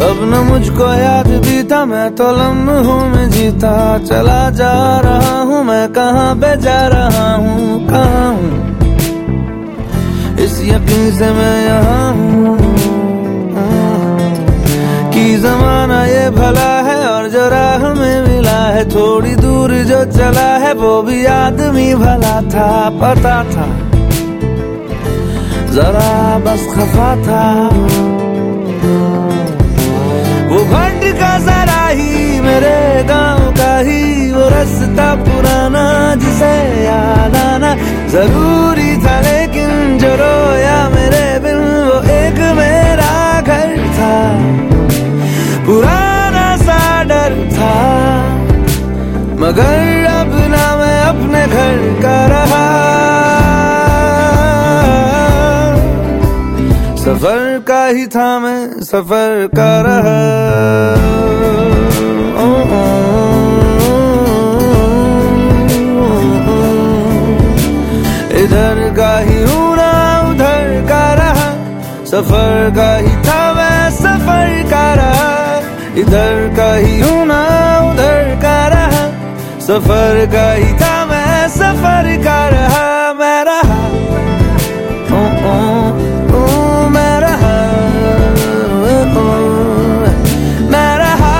अब न मुझको याद भी था, मैं तो लम्हों में जीता चला जा रहा हूँ। मैं कहाँ पे जा रहा हूँ, कहाँ हूँ, इस यकीन से मैं यहाँ हूँ कि जमाना ये भला है और जो राह में मिला है, थोड़ी दूर जो चला है वो भी आदमी भला था। पता था जरा बस खफा था, वो घंट का जरा ही मेरे गांव का ही वो रास्ता पुराना जिसे याद आना जरूरी था। लेकिन जो रोया मेरे बिन वो एक मेरा घर था, पुराना सा डर था, मगर अब ना मैं अपने घर का रहा। सफर का ही था मैं, सफर का रहा। इधर का ही हूँ ना उधर का रहा, सफर का ही था मैं, सफर का रहा। इधर का ही हूँ ना उधर का रहा, सफर का ही था मैं, सफर का रहा। मैं रहा मैं रहा, मैं रहा।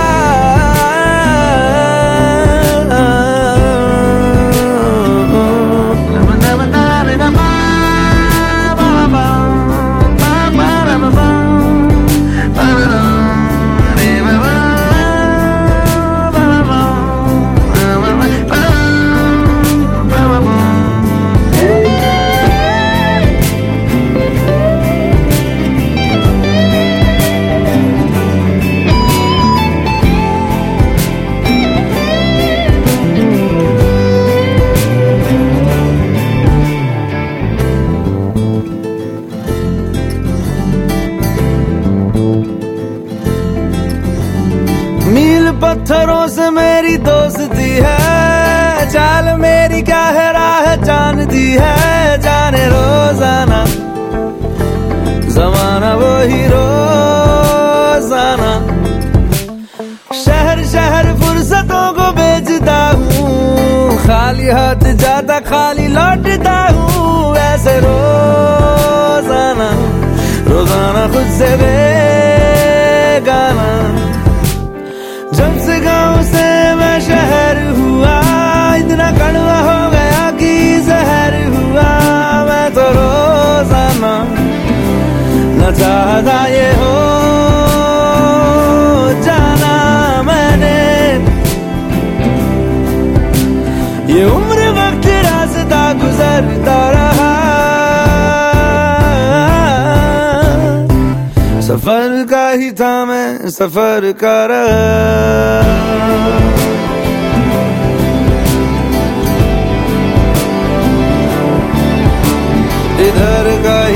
पत्थरों से मेरी दोस्ती है, चाल मेरी क्या है राह जानती है। जाने रोजाना जमाना वो ही रोजाना, शहर शहर फुर्सतों को बेचता हूँ, खाली हाथ जाता खाली लौटता हूँ। ऐसे रोजाना रोजाना खुद से बेगाना, जब से गांव से मैं शहर हुआ, इतना कड़वा हो गया कि जहर हुआ। मैं तो रोजाना न चाहता ये हो जाना मैंने, ये उम्र वक्त रास्ता गुजरता रहा। सफर का ही था मैं, सफर का रहा। इधर का